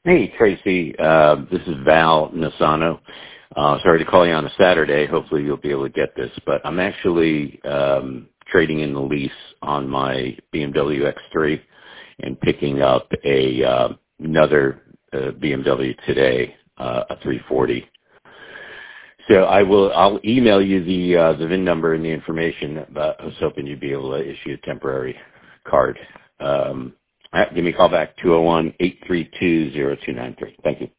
Hey, Tracy. This is Val Nasano. Sorry to call you on a Saturday. Hopefully you'll be able to get this, but I'm actually trading in the lease on my BMW X3 and picking up another BMW today, a 340. So I'll email you the VIN number and the information, but I was hoping you'd be able to issue a temporary card. Give me a call back, 201-832-0293. Thank you.